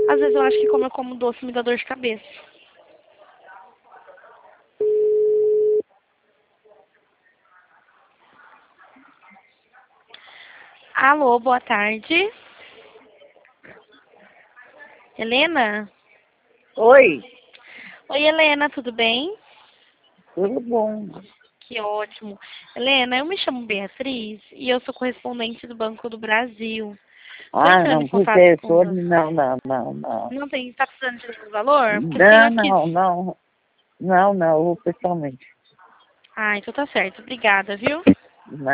Às vezes eu acho que como eu como doce me dá dor de cabeça. Alô, boa tarde. Helena? Oi, Oi, Helena, tudo bem? tudo bom? Que ótimo. Helena, eu me chamo Beatriz e eu sou correspondente do Banco do Brasil. Estou Ah, entrando em não, por contato com telefone, você. não, não, não, não. Não tem, tá precisando de nenhum valor? Porque eu tenho Não, aqui. não, não, não, não, eu vou pessoalmente. Ah, então tá certo. Obrigada, viu?